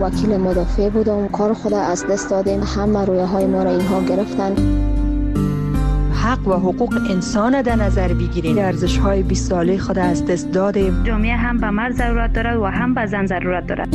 وکیل مدافع بودم، کار خود از دست دادیم، همه رویاهای ما را اینها گرفتن. حق و حقوق انسان در نظر بگیریم، ارزش‌های 20 ساله خود از دست دادیم. جامعه هم به مرد ضرورت دارد و هم به زن ضرورت دارد.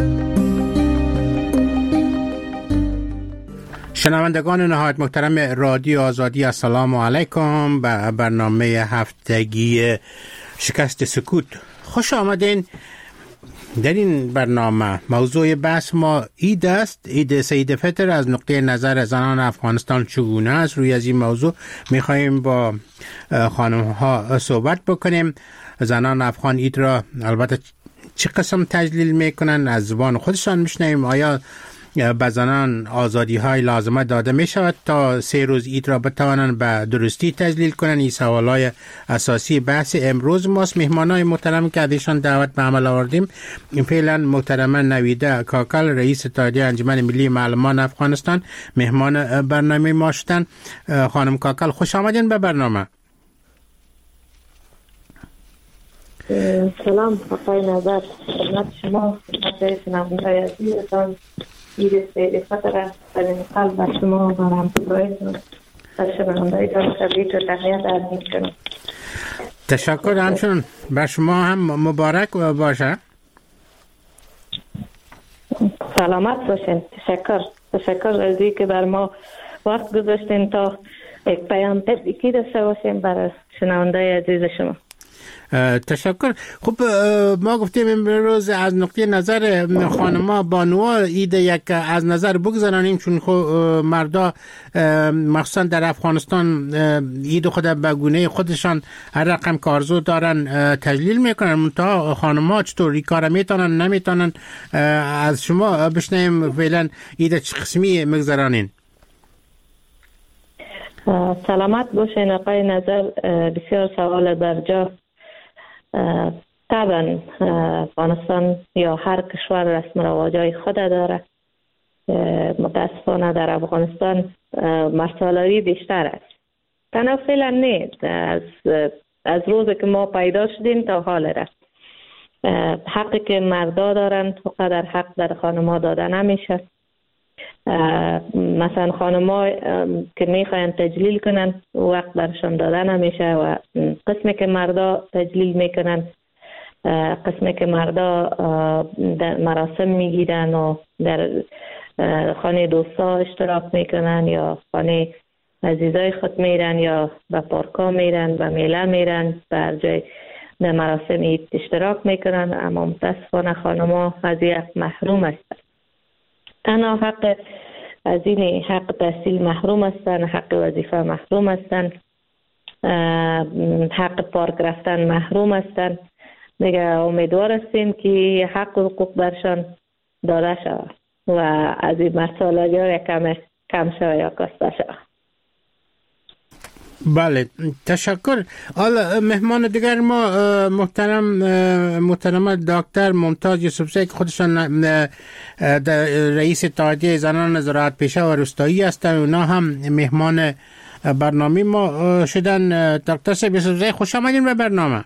شنوندگان نهایت محترم رادیو آزادی، السلام علیکم به برنامه هفتگی شکست سکوت خوش آمدین. در این برنامه موضوع بحث ما عید است، عید سید فطر. از نقطه نظر زنان افغانستان چگونه است؟ روی از این موضوع میخواییم با خانم ها صحبت بکنیم. زنان افغان عید را البته چه قسم تجلیل میکنن از زبان خودشان میشنویم. آیا به زنان آزادی های لازمه داده می شود تا 3 روز عید را بتوانند به درستی تجلیل کنند؟ این سوال های اساسی بحث امروز ماست. مهمان های محترم که ازشان دعوت به عمل آوردیم فعلا محترمه نویده کاکل، رئیس اتحادیه انجمن ملی معلمان افغانستان، مهمان برنامه ما شدند. خانم کاکل خوش آمدین به برنامه. سلام آقای نظر، خدمت شما، خدمت شنوندگان عزیزتان. عید سید فطر است. در این قلب و شما و همکارانتان و شنوندگان تبریک و تهنیت عرض می‌کنم. تشکر. همچنین بر شما هم مبارک باشه. سلامت باشین. تشکر از اینکه بر ما وقت گذاشتین تا یک پیام تبریکی داشته باشیم برای شنوندگان عزیز شما. تشکر. خب ما گفتیم امروز از نقطه نظر خانما بانوها عید یک از نظر بگذارانیم، چون مردا مخصوصا در افغانستان عید خود به گونه خودشان هر رقم کارزو دارن تجلیل میکنن. منتها خانما چطور این کار میتونن نمیتونن؟ از شما بشنویم فعلا عید چه قسمی میگذارانین؟ سلامت باشین آقای نظر. بسیار سوال برجا. طبعا افغانستان یا هر کشور رسم و رواجای خود داره. متاسفانه در افغانستان مرسالاری بیشتر است. تنها فعلا نیست، از روزی که ما پیدا شدیم تا حال رفت. حقی که مردا دارن فقط حق در خانم‌ها داده نمیشه. مثلا خانم‌ها که میخواین تجلیل کنن وقت برشان داده نمیشه و قسمی که مردا تجلیل میکنن، قسمی که مردا در مراسم میگیرن و در خانه دوستا اشتراک میکنن یا خانه عزیزای خود میرن یا به پارکا میرن، به میله میرن، بر جای در مراسم عید اشتراک میکنن. اما متاسفانه خانم‌ها از این حق محروم هستند. تنها حق از این حق تحصیل محروم هستند، حق وظیفه محروم هستند، حق پارک رفتن محروم هستند. دیگه امیدوار هستیم که حق و حقوق برشان داده شود و از این مسائل ها کم شود یا کاسته شود. بله، تشکر. حالا مهمان دیگر ما محترم دکتر ممتاز یوسفزی که خودشان رئیس اتحادیه زنان زراعت پیشه و روستایی هستند، اونا هم مهمان برنامه ما شدن. دکتر صاحب یوسفزی خوش آمدین به برنامه.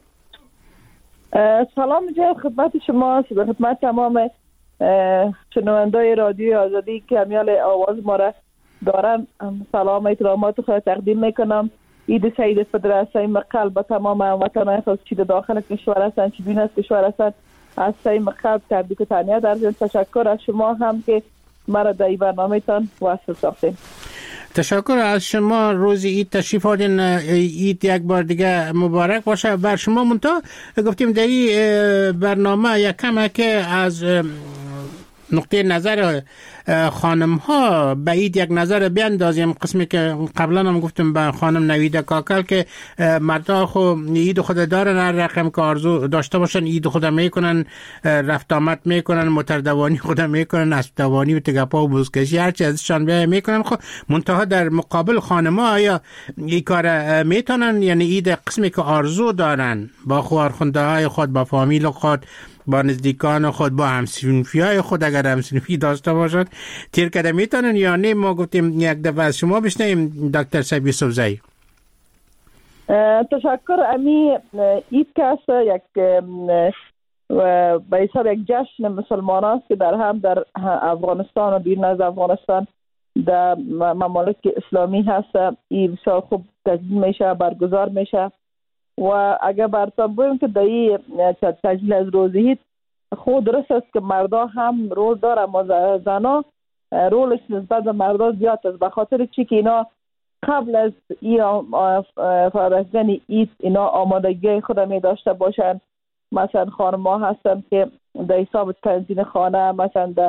سلام جناب، خدمت شما، خدمت تمام شنوندای رادیو آزادی که همیال آواز ما را دارن سلام احترامات خود تقدیم میکنم. عید سید فطر از صمیم قلب به تمام هموطنان خود داخل کشور هستند چه بین از کشور هستند از صمیم قلب تبریک و تهنیت عرض. تشکر از شما هم که مرا در این برنامه تان وصل ساختین. تشکر از شما. روز عید تشریف آوردین. عید یک بار دیگه مبارک باشه بر شما. منتها گفتیم در این برنامه یک کم که از نقطه نظر خانم ها به عید یک نظر بیاندازیم. قسمی که قبلا هم گفتم به خانم نویده کاکل که مردا خو عید خود دارن، هر رقم که آرزو داشته باشن عید خود میکنن، رفت آمد میکنن، متردوانی خود میکنن، اسبدوانی و تگپا و بوزکشی هرچی ازشان بیای میکنن. خب منتها در مقابل خانم ها آیا این کار میتونن؟ یعنی عید قسمی که آرزو دارن با خوارخونده های خود، با فامیل خود، با نزدیکان خود، با همسنفی های خود اگر همسنفی داشته باشد تیر کده میتونن یا نه؟ ما گفتیم یک دفعه از شما بشنیم دکتر صاحب یوسفزی. تشکر. امی عید که است یک به حساب یک جشن مسلمان است که در افغانستان و بیرون از افغانستان در ممالک اسلامی هست. این بسیار خوب تجلیل میشه، برگزار میشه. و اگر براتون بگم که در این تجلیل از روز عید خود درست است که مردا هم رول داره، اما زنا رولش نسبت به مردا زیاد است، به خاطر چی که اینا قبل از این فرستن عید اینا آمادگی خود می داشته باشن. مثلا خانم‌ها هستن که در حساب تنظیم خانه، مثلا در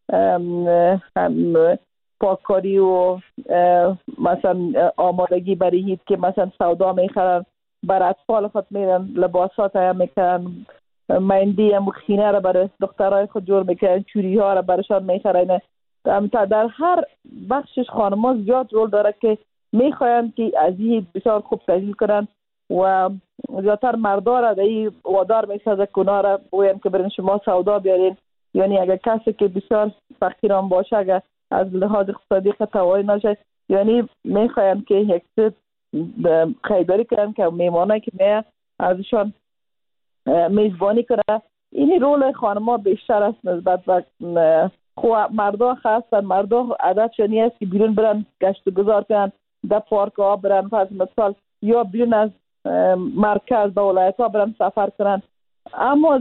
پاککاری و مثلا آمادگی برای عید که مثلا سودا میخرن، بر اطفال خود میرن لباسات هم میکنن، مندی هم خینه را برای دخترای خود جور میکنن، چوری ها را برشان میخرن. در هر بخشش خانم‌ها زیاد رول داره که میخواین که از این بسیار خوب تجلیل کنن و زیادتر مردا را در این وادار میسازه کنا را بگوین که برین شما سودا بیارین. یعنی اگر کسی که بسیار فقیران باشه، اگر از لحاظ اقتصادی توانایی نشه، یعنی میخواین که یک چیز خریداری کنن که میمانه که میه ازشان میزبانی کنه. این رول خانم‌ها بیشتر است نسبت به مردا. خاصا مردا عادتشون است که بیرون برن گشت و گذار کنن، در پارک ها برن، فرض مثال یا بیرون از مرکز به ولایت ها برن سفر کنن. اما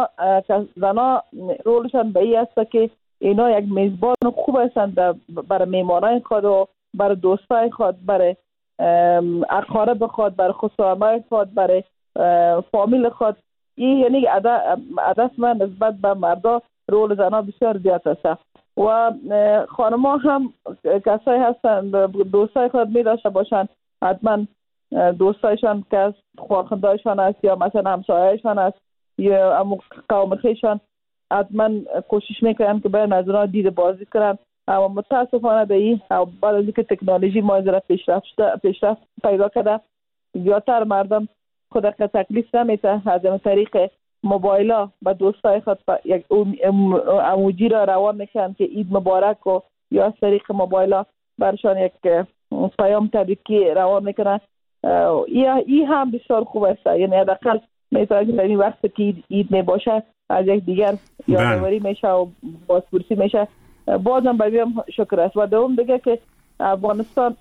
زنا رولشان به این است که اینا یک میزبان خوب هستند برای میمانای خود و برای دوستای خود، برای اقارب خود، برای خصومای خود، برای فامیل خود. این یعنی عادت من نسبت به مردا رول زنا بسیار زیاد است. و خانم‌ها هم کسایی هستن دوستای خود می داشته باشن، حتما دوستایشان که خواهرخوندایشان است یا مثلا همسایه‌شان است یا قوم خویشان، حتما کوشش میکنن که برن از اونها دید بازی کنن. اما متاسفانه به این بعد از اینکه تکنولوژی ما از پیشرفت پیدا کرده، زیادتر مردم خود تکلیف نمیده از طریق موبایل به دوستای خود یک اموجی را روان میکنن که عید مبارک و یا از طریق موبایل برشان یک پیام تبریکی روان میکنن. این هم بسیار خوب است. یعنی حداقل میتونه که در این وقت که عید میباشه از یک دیگر یادآوری میشه و بازپرسی میشه. بازم بگم شکر است. و دوم دیگه که افغانستان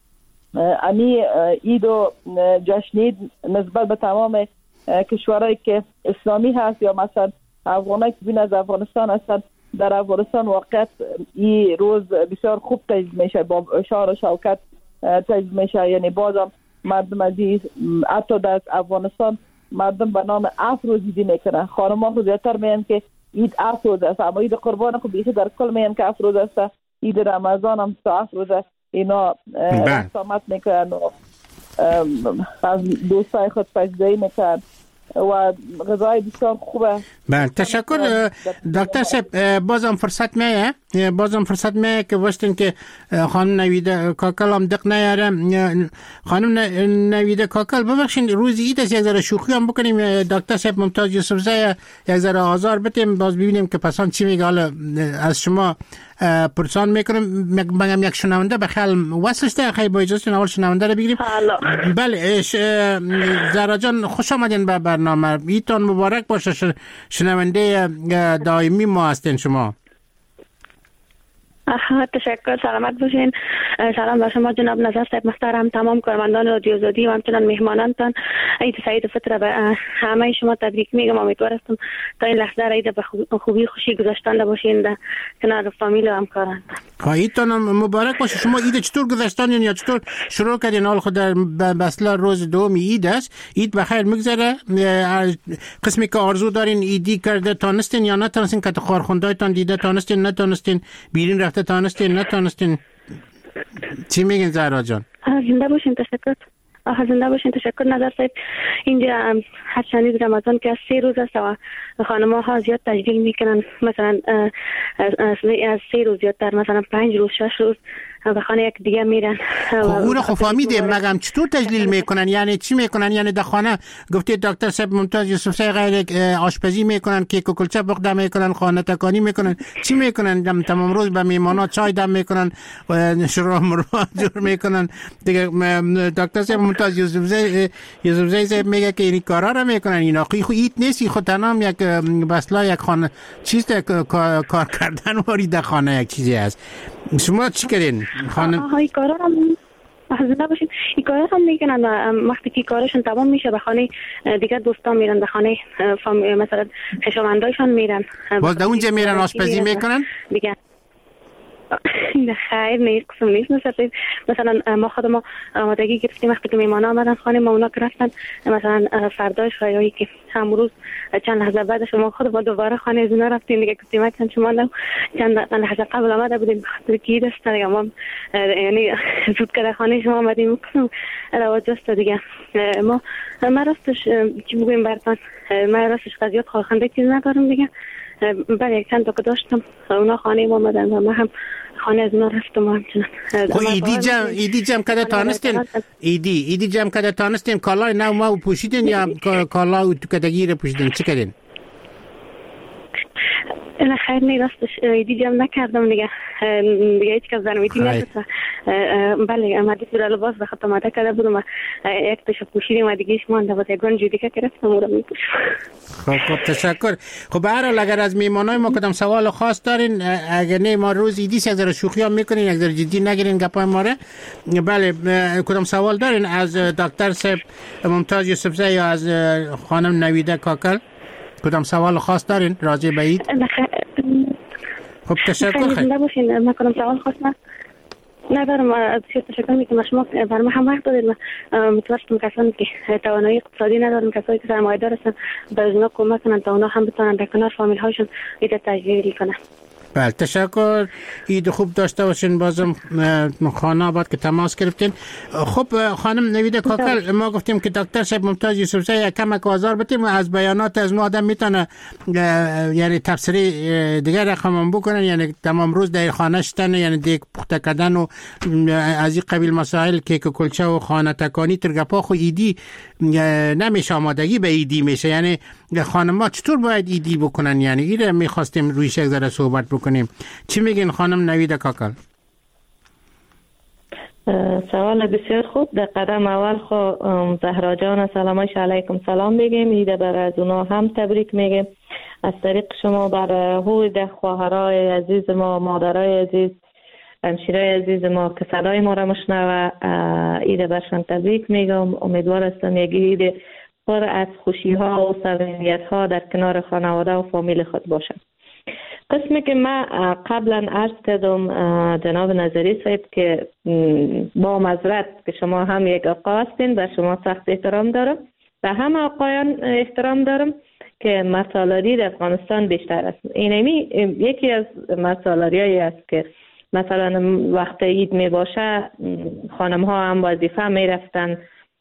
امی عید و جشن عید نسبت به تمام کشورهایی که اسلامی هست یا مثلا افغانایی که بین از افغانستان هستن، در افغانستان واقعا این روز بسیار خوب تجلیل میشه، با شعار و شوکت تجلیل میشه. یعنی بازم مردم عزیز حتی در افغانستان مردم به نام افروز عیدی میکنن. خانم‌ها خود زیادتر میگن که عید افروز است، اما عید قربان خود بیشتر در کل میگن که افروز است. عید رمضان هم تا افروز است. اینا رسامت میکنن و از دوستای خود پذیرایی میکنن و غذای بسیار خوبه. بله تشکر دکتر صاحب. بازم فرصت میه که وقتی که خانم نویده کاکل هم دق نیاره. خانم نویده کاکل ببخشید روز عید است، یک ذره شوخی هم بکنیم. دکتر صاحب ممتاز یوسفزی یک ذره آزار بدیم، باز ببینیم که پسان چی میگه. حالا از شما پرسان میکنم. بگم یک شنونده بخیال وصلش ده، خیلی با اجازه اول شنونده رو بگیریم. بله زهرا جان خوش آمدین به برنامه. عیدتان مبارک باشه. شنونده دائمی ما هستین شما. تشکر. سلامت باشین. سلام به شما جناب نظر صاحب محترم، تمام کارمندان رادیو آزادی و همچنان مهمانانتان. عید سعید فطر به همه شما تبریک میگم. امیدوار هستم تا این لحظه عید به خوبی خوشی گذشتن باشین در کنار فامیل و همکاران. عیدتان مبارک باشه. شما عید چطور گذشتن یا چطور شروع کردین؟ حال خود در مثلا روز دوم عید است. عید بخیر میگذره؟ قسمی که آرزو دارین عیدی کرده تانستین یا نتونستین؟ که خواهرخوندایتان دیده تانستین نتونستین؟ بیرین رفته تانستین نتونستین؟ چی میگین زهرا جان؟ زنده باشین. تشکر. زنده باشین. تشکر نظر صاحب. اینجا هر شنید رمضان که از 3 روز است و خانم‌ها ها زیاد تجلیل میکنن، مثلا از 3 روز زیادتر، مثلا 5 روز 6 روز به خانه یک دیگه میرن. او رو فهمیدیم، مگم چطور تجلیل میکنن؟ یعنی چی میکنن؟ یعنی در خانه گفته دکتر صاحب ممتاز یوسفزئی غیر آشپزی میکنن، کیک و کلچه پخته میکنن، خانه تکانی میکنن، چی میکنن؟ تمام روز به میمانا چای دم میکنن و شروع مروا جور میکنن دیگه. دکتر صاحب ممتاز یوسفزئی میگه که این کارا رو میکنن. اینا خو ایت نیستی، خود تنام یک بسلا یک خانه چیز کار کردن واری در خانه یک چیزی هست. شما چی کردین خانم؟ این کارا هم محض نباشید، این کارا هم میکنن و وقتی که کارشون تمام میشه به خانه دیگه دوستان میرن، به خانه مثلا خویشاوندایشان میرن، باز در اونجا میرن آشپزی میکنن دیگه. خیر نیست، قسم نیست. مثلا ما خود ما آمادگی گرفتیم وقتی که میمانا آمدن خانه ما، اونا که رفتن مثلا فرداش خیایی که امروز چند لحظه بعدش ما خود ما دوباره خانه از اونا رفتیم دیگه. گفتیم چند شما چند لحظه قبل آمده بودیم بخاطر که عید است دیگه، ما یعنی زود که در خانه شما آمدیم رواج است دیگه. ما راستش چی بگویم براتون، ما راستش قضیات خواهنده چیز ندارم دیگه. بله چند تا که داشتم اونا خانه ما آمدن و ما هم خانه از اونا رفتم. همچنان ایدی جمع کده تانستین؟ ایدی جمع کده تانستین کالای نو ما پوشیدین یا کالای تو کدگیر پوشیدین؟ چی کردین؟ نه خیر نه، راستش ایدی جمع نکردم دیگه هیچ کس در میتی نداشت. بله آمدی تو لباس به خط آماده کرده بودم و یک تشو پوشیدیم و دیگه مانده بود، یک گنج دیگه گرفتم اون رو میپوشم. خب تشکر. خب به هر حال اگر از میمانای ما کدام سوال خاص دارین، اگر نه ما روز ایدی یک ذره شوخی ها میکنین، یک ذره جدی نگیرین گپای ما رو. بله کدام سوال دارین از دکتر صاحب ممتاز یوسفزئی یا از خانم نویده کاکل؟ کدام سوال خاص دارین راجع به عید؟ خب تشکر. خیلی نباشین، ما کدام سوال خاص ندارم. از تشکر میکنم شما برای ما هم وقت دادید. متوسط کسانی که توانایی اقتصادی ندارن، کسایی که سرمایه‌دار هستن، به اونا کمک کنن تا اونا هم بتونن در کنار فامیل هاشون عید تجلیل کنن. بله تشکر. عید خوب داشته باشین. بازم خانه آباد که تماس گرفتین. خب خانم نویده کاکل، ما گفتیم که دکتر صاحب ممتاز یوسفزئی کمک آزار بتیم و از بیانات از آدم میتونه یعنی تفسیری دیگر رقم بکنن، یعنی تمام روز در خانه شدن، یعنی دیگه پخته کردن و از این قبیل مسائل، کیک و کلچه و خانه تکانی ترگپا خو ایدی نمیشه، آمادگی به ایدی میشه. یعنی خانم‌ها چطور باید ایدی بکنن؟ یعنی ایره میخواستیم رویش یک ذره صحبت بکنیم. چی میگین خانم نویده کاکل؟ سوال بسیار خوب. در قدم اول زهرا جان سلامش علیکم سلام بگیم، ایده بر از اونا هم تبریک میگیم از طریق شما بر هوی خواهرای عزیز ما، مادرای عزیز، همشیرای عزیز ما که صدای ما را مشنوه، ایده برشان تبریک میگم. امیدوار هستم یک عید پر از خوشی ها و صمیمیت ها در کنار خانواده و فامیل خود باشم. قسمی که من قبلا عرض کردم جناب نظری صاحب که با معذرت که شما هم یک آقا هستین، به شما سخت احترام دارم و هم آقایان احترام دارم که مرسالاری در افغانستان بیشتر است. اینمی یکی از مرسالاری هایی است که مثلا وقت عید می باشه خانم ها هم وظیفه می رفتن،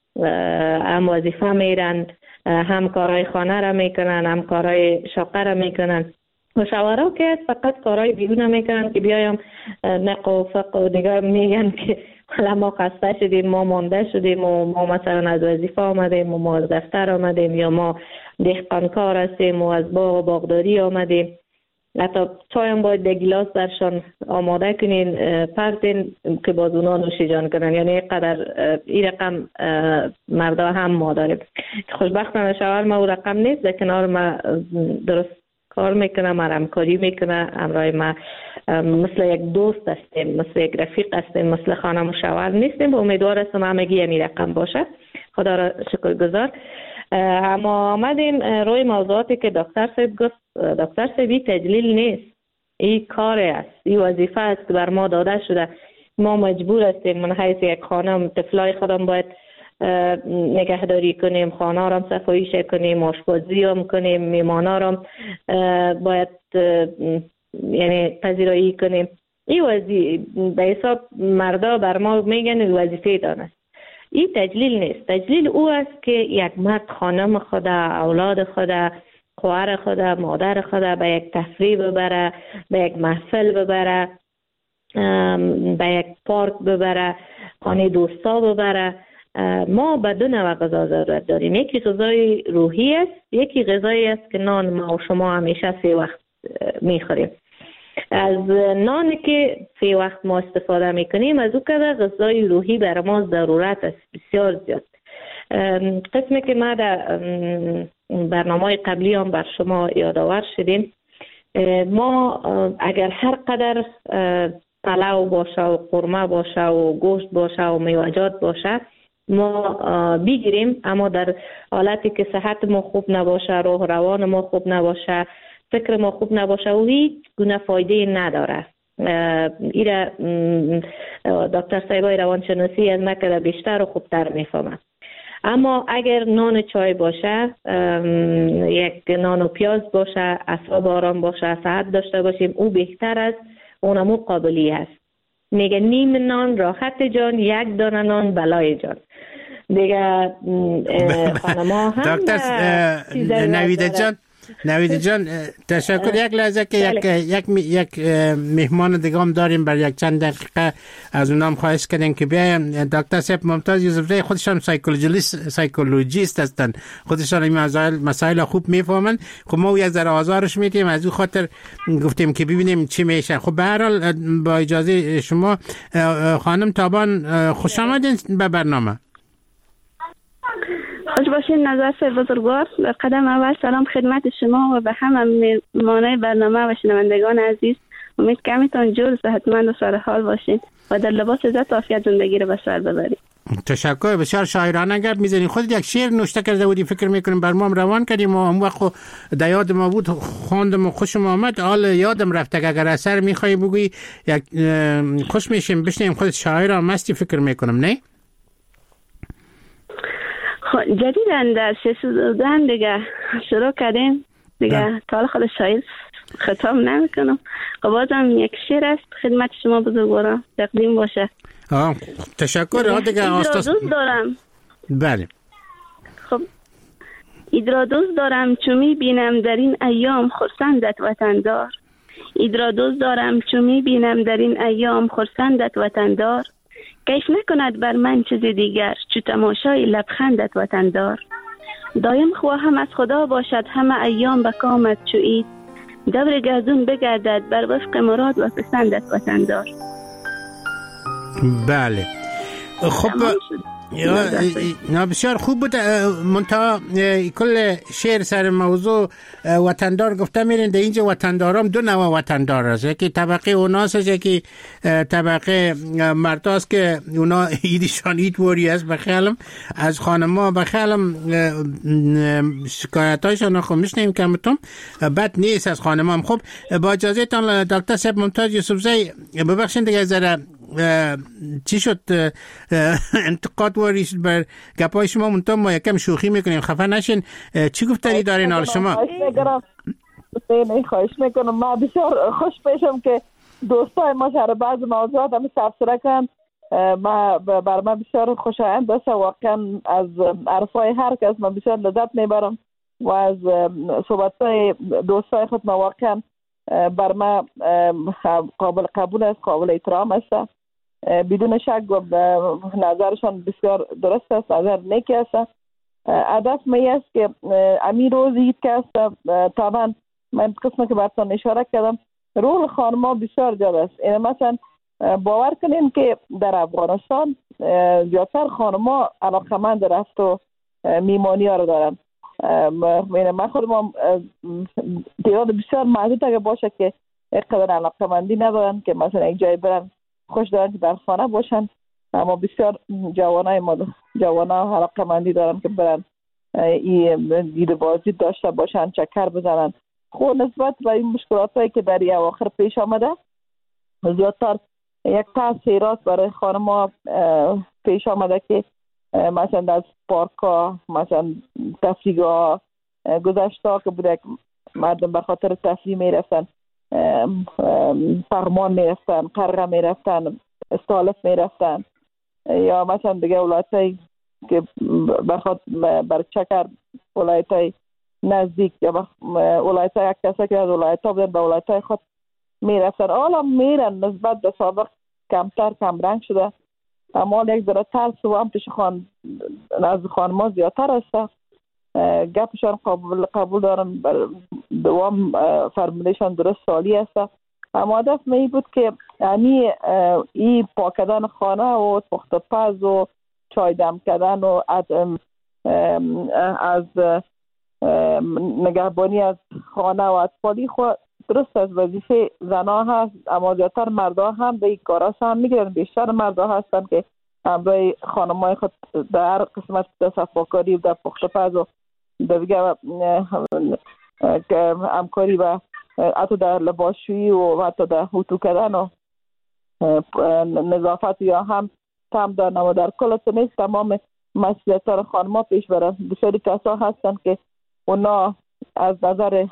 هم وظیفه می رند، هم کارهای خانه را می کنن، هم کارهای شاقه را می کنن. و شوهرها که فقط کارهای بیرون میکنن که بیایم نق و فق و دیگه میگن که حالا ما خسته شدیم، ما مانده شدیم و ما مثلا از وظیفه آمدیم و ما از دفتر آمدیم یا ما دهقانکار هستیم و از باغ و باغداری آمدیم. حتی چای هم باید در گیلاس برشان آماده کنین پرتین که باز اونا نوشی جان کنن. یعنی قدر این رقم مردا هم ما داریم. خوشبختانه شوهر ما او رقم نیست، در کنار ما درست کار میکنه، ما همکاری میکنه، همراه ما مثل یک دوست هستیم، مثل یک رفیق هستیم، مثل خانم و شوهر نیستیم. و امیدوار هستم همگی همین رقم باشه. خدا را شکرگزار. اما آمدیم روی موضوعاتی که دکتر صاحب گفت. دکتر صاحب این تجلیل نیست، این کار است، این وظیفه است که بر ما داده شده. ما مجبور هستیم من حیث یک خانم طفلای خودم باید نگهداری کنیم، خانه را صفاییش کنیم، آشپزی هم کنیم، میمانا را باید یعنی پذیرایی کنیم. این به حساب مردا بر ما میگن وظیفه دانست. این تجلیل نیست. تجلیل او است که یک مرد خانم خود، اولاد خود، خواهر خود، مادر خود به یک تفریح ببره، به یک محفل ببره به یک پارک ببره، خانه دوستا ببره. ما به دو نوع غذا ضرورت داریم. یکی غذای روحی است، یکی غذایی است که نان ما و شما همیشه 3 وقت میخوریم. از نانی که 3 وقت ما استفاده میکنیم، از او که غذای روحی برای ما ضرورت است بسیار زیاد. قسمی که ما در برنامه قبلی هم بر شما یادآور شدیم، ما اگر هر قدر پلو باشه و قورمه باشه و گوشت باشه و میوه‌جات باشه ما بگیریم، اما در حالتی که صحت ما خوب نباشه، روح روان ما خوب نباشه، فکر ما خوب نباشه و هیچ گونه فایده نداره. ایره دکتر صاحبای روانشناسی از مکه بیشتر و خوبتر میفهمه. اما اگر نان و چای باشه، یک نان و پیاز باشه، اعصاب آرام باشه، صحت داشته باشیم، او بهتر است، اونمو قابلی است. میگه نیم نان راحت جان، 1 دانه نان بلای جان. دیگه خانما هم نوید جان تشکر. یک لحظه که یک مهمان دیگه هم داریم، برای یک چند دقیقه از اونام خواهش کردیم که بیایم. دکتر صاحب ممتاز یوسفزی خودشان سایکولوژیست هستن، خودشان این مسائل خوب میفهمن. خب ما یک ذره آزارش میدیم، از اون خاطر گفتیم که ببینیم چی میشه. خب به هر حال با اجازه شما خانم تابان، خوش آمدین به برنامه. خوش باشین نظر بزرگوار. در قدم اول سلام خدمت شما و به همه مهمانای برنامه و شنوندگان عزیز. امید که همیتون جور صحتمند و سر حال باشین و در لباس عزت و عافیت زندگی رو به سر ببرید. تشکر. بسیار شاعرانه گپ میزنید. خودت یک شعر نوشته کرده بودی، فکر میکنیم بر ما روان کردیم و اون وقت در یاد ما بود، خواندم و خوشم آمد. حال یادم رفته که اگر اثر میخوای بگویی یک خوش میشیم بشنیم. خودت شاعر هم مستی فکر میکنم، نه؟ جدیدن در شسودن دیگه شروع کردیم دیگه، تا خود شاعر خطاب نمیکنم. خب بازم یک شعر است خدمت شما بزرگواران تقدیم باشه. تشکر. دیگه دوست دارم. بله. خب ایدرا دوست دارم چو میبینم در این ایام خرسندت وطندار. ایدرا دوست دارم چو میبینم در این ایام خرسندت وطندار. کیف نکند بر من چیز دیگر چو تماشای لبخندت وطندار. دایم خواهم از خدا باشد همه ایام به کامت چو عید. دور گردون بگردد بر وفق مراد و پسندت وطندار. بله. خب بسیار خوب بود. منتها کل شعر سر موضوع وطندار گفته میرین. در اینجا وطندارام 2 نوع وطندار هست، یکی طبقه اوناست، یکی طبقه مرداست که اونا ایدیشان ایت وری هست. بخیالم از خانما بخیالم شکایت هایشان خب میشنیم کمتون بد نیست از خانما هم. خب با اجازه تان دکتر صاحب ممتاز یوسفزی، ببخشید دیگه ذره چی شد انتقاد وریش بر گپای شما، منتها ما یکم شوخی میکنیم، خفه نشین. چی گفتاری دارین حال شما؟ خواهش میکنم. ما بسیار خوش پیشم که دوستای ما شهر بعض موضوعات هم تفسیر کن. ما بر من بسیار خوشایند است. واقعا از عرفای هر کس من بسیار لذت میبرم و از صحبتای دوستای خود ما واقعا بر ما قابل قبول است، قابل احترام است. بدون شک نظرشان بسیار درست است، نظر نیکی است. هدف می است که امی روز عید که است، طبعا من قسمه که براتون اشاره کردم، رول خانما بسیار زیاد است. این مثلا باور کنین که در افغانستان زیادتر خانما علاقمند رفت و میمانی ها رو دارن. من خودم تعداد بسیار محدود اگه باشه که اقدر علاقمندی ندارن که مثلا یک جای برن، خوش دارن که در خانه باشن، اما بسیار جوانا علاقمندی دارن که برن دیده بازی داشته باشن، چکر بزنن. خب نسبت به این مشکلات هایی که در این اواخر پیش آمده، زیادتر یک تاثیرات برای خانم‌ها پیش آمده که مثلا از پارک ها، مثلا تفریح‌ها گذشته که بوده مردم به خاطر تفریح می رفتن، پرمان می رفتن، قرغه می رفتن، استالف می رفتن، یا مثلا دیگه ولایتایی که بر چکر ولایتای نزدیک یا ولایتای یک کسی که از ولایت‌ها بودن به ولایتای خود می رفتن. حالا میرن نسبت به سابق کمتر کم رنگ شده. اما یک ذره ترس و هم پیش از خانما زیادتر است. گپشان قبول دارم، دوام فرمولشان درست سالی است. اما هدف می بود که یعنی این پاکدن خانه و پخت پز و چای دم کردن و از نگهبانی از خانه و اطفالی خود درست از وظیفه زنها هست، اما زیادتر مردا هم به این کارا سهم میگیرن. بیشتر مردا هستن که همراه خانمای خود در هر قسمت صفاکاری و در پخت پز و دیگه همکاری و حتی در لباسشویی و حتی در اتو کردن و نظافت یا هم تم دارن. و در کل نیست تمام مسئولیت را خانم‌ها پیش برن. بسیاری کسا هستن که اونا از نظر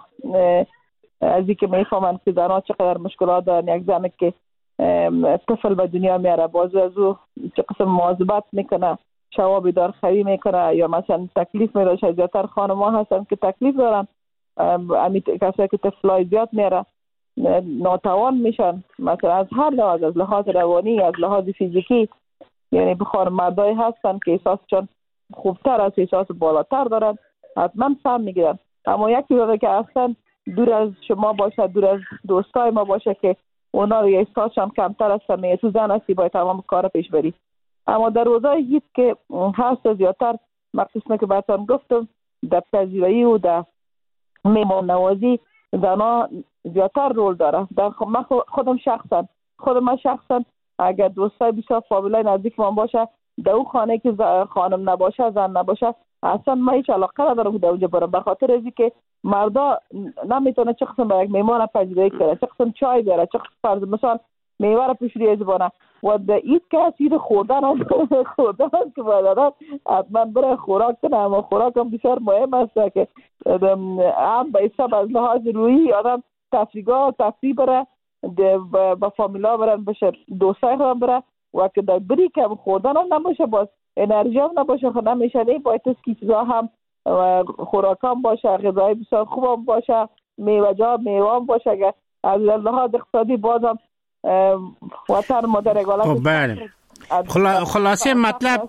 از اینکه میفهمن که زنها چقدر مشکلات دارن، یک زن که طفل به دنیا میاره باز از او چه قسم مواظبت میکنه، شوابی دار خوی میکنه یا مثلا تکلیف میره. زیادتر خانم‌ها هستن که تکلیف دارن، کسایی که طفلای زیاد میاره ناتوان میشن، مثلا از هر لحاظ، از لحاظ روانی، از لحاظ فیزیکی. یعنی بخار مردای هستن که احساسشون خوبتر از احساس بالاتر دارن، حتما سهم میگیرن. اما یکی وقتی که اصلا دور از شما باشه، دور از دوستای ما باشه که اونا رو احساسشون کمتر است، تو زن هستی باید تمام کار پیش بری. اما در روزای هیچ که هست زیادتر مخصوصا که براتون گفتم در پذیرایی و در میمان نوازی زنها زیادتر رول داره. در خودم شخصا اگر دوستای بسیار فامیلای نزدیک من باشه در اون خانه که خانم نباشه، زن نباشه، اصلا من هیچ علاقه ندارم در اونجا برم، به خاطر از اینکه مردا نمیتونه چه قسم به یک میمان پذیرایی کنه، چه قسم چای بیاره، چه قسم فرض مثلا میوه رو پیش روی زبانه و در این کس این خوردن هم که باید حتما برای خوراک کنه. اما خوراک هم بسیار مهم است که هم به حساب از لحاظ روحی آدم تفریح بره، با فامیلا برن بشه، دوستای خودم بره و که در بری که خوردن هم نباشه، باز انرژی هم نباشه، خود نمیشه. نه باید از کی چیزا هم خوراک هم باشه، غذای بسیار خوب هم باشه، میوه هم باشه که از لحاظ اقتصادی بازم وطن مادر اگالت. بله. خلاصه مطلب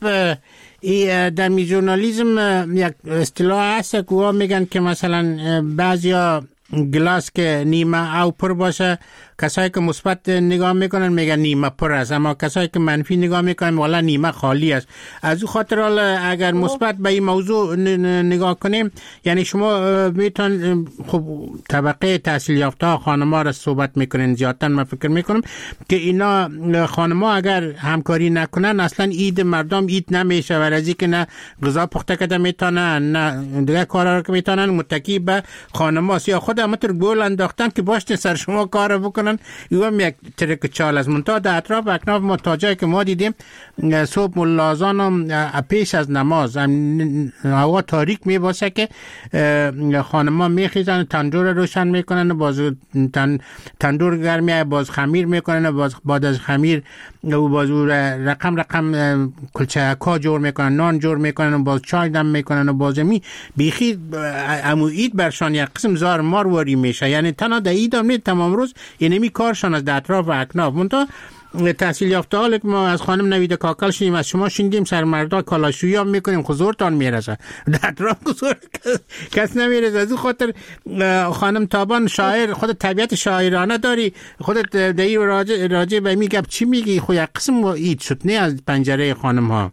در می ژورنالیسم یک اصطلاح هست که میگن که مثلا بعضیا گلاس که نیمه او پر باشه، کسایی که مثبت نگاه میکنن میگن نیمه پر است، اما کسایی که منفی نگاه میکنن والا نیمه خالی است. از او خاطر اگر مثبت به این موضوع نگاه کنیم، یعنی شما میتون خب طبقه تحصیل یافته خانم‌ها را صحبت میکنین زیادتر، من فکر میکنم که اینا خانم‌ها اگر همکاری نکنن اصلا عید مردم عید نمیشه، ورزی که نه غذا پخته کرده میتونن نه دیگه کارا رو میتونن، متکی به خانم‌ها یا خود همتر گل انداختن که باشین سر شما کار بکنن. این یک ترک چال از منتها در اطراف اکناف ما تا جایی که ما دیدیم صبح ملازان هم پیش از نماز هوا تاریک می باشه که خانما میخیزن، تندور روشن میکنن، باز تندور گرمی، باز خمیر میکنن، باز بعد از خمیر باز رقم کلچه کا جور میکنن، نان جور میکنن، باز چای دم میکنن و باز بیخی اموید برشان یک قسم زار مارواری میشه. یعنی تنها در عید هم تمام روز اینمی کارشان از اطراف و اکناف. منتها تحصیل یافته حال که ما از خانم نویده کاکل شدیم، از شما شنیدیم سر مردا کالاشویی هم میکنیم، خزورتان میرسه در اطراف خزور کس نمیرسه. از اون خاطر خانم تابان شاعر، خود طبیعت شاعرانه داری، خودت دایی راجع به میگم چی میگی؟ خو یک قسم اید شد نه از پنجره خانم ها.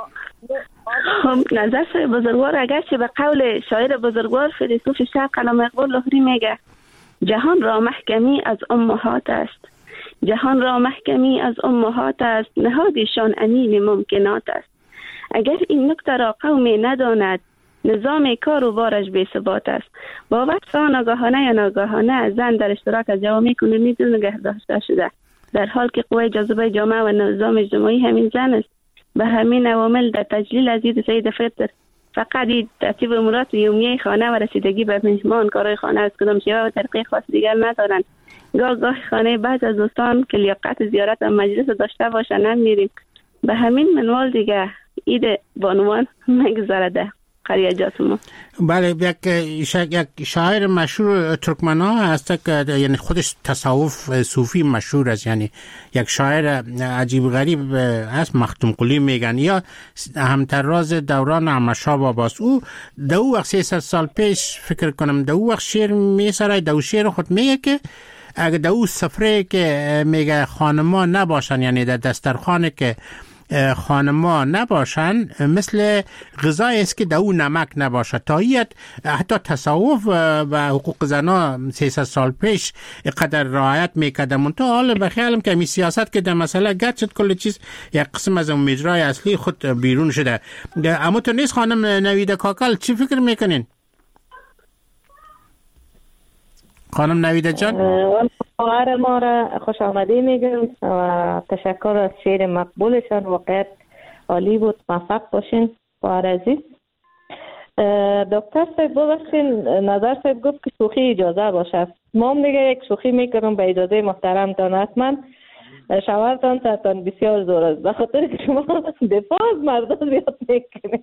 نظر بزرگوار اگرچه به قول شاعر بزرگوار فیلسوف شرق علامه اقبال لاهوری میگه جهان را محکمی از امهات است، جهان را محکمی از امهات است، نهادشان امین ممکنات است. اگر این نکته را قومی نداند نظام کار و بارش بی ثبات است. با وصف آگاهانه یا ناگاهانه زن در اشتراک از جوامع کنونی دور نگه داشته شده، در حال که قوه جاذبه جامعه و نظام اجتماعی همین زن است. به همین عوامل در تجلیل از دید سید فطر فقط ترتیب امورات یومیه خانه و رسیدگی به مهمان کارهای خانه از کدام شیوه و طریقه خاص دیگر ندارند. گاه خانه بعض از دوستان که لیاقت زیارت و مجلس داشته باشند میریم. به همین منوال دیگه عید بانوان مگذرده. قریجات ما. بله، یک شاعر مشهور ترکمن‌ها هست که یعنی خودش تصوف صوفی مشهور است، یعنی یک شاعر عجیب غریب است، مختوم قلی میگن، یا همتراز دوران احمدشاه باباست. او دو وقت 300 سال پیش فکر کنم دو وقت شعر میسرای، دو شعر خود میگه که اگه دو سفره که میگه خانما نباشن، یعنی در دسترخوان که خانما نباشن، مثل غذای است که دو نمک نباشه. تایید حتی تصوف و حقوق زنا 300 سال پیش قدر رعایت میکرده، منتها حالا بخیالم که می سیاست که در مسئله گرچه کل چیز یک قسم از اون مجرای اصلی خود بیرون شده. اما تو نیست خانم نویده کاکل، چی فکر میکنین؟ خانم نویده جان، خواهر ما را خوش آمدی میگم و تشکر از شعر مقبولشان، واقعیت عالی بود. موفق باشین خواهر عزیز. دکتر صاحب ببخشین، نظر صاحب گفت که شوخی اجازه باشه. ما هم دیگه یک شوخی میکنم به اجازه محترمتان. حتما شوهرتان سرتان بسیار زور است، بخاطر که شما دفاع از مردان زیاد میکنید.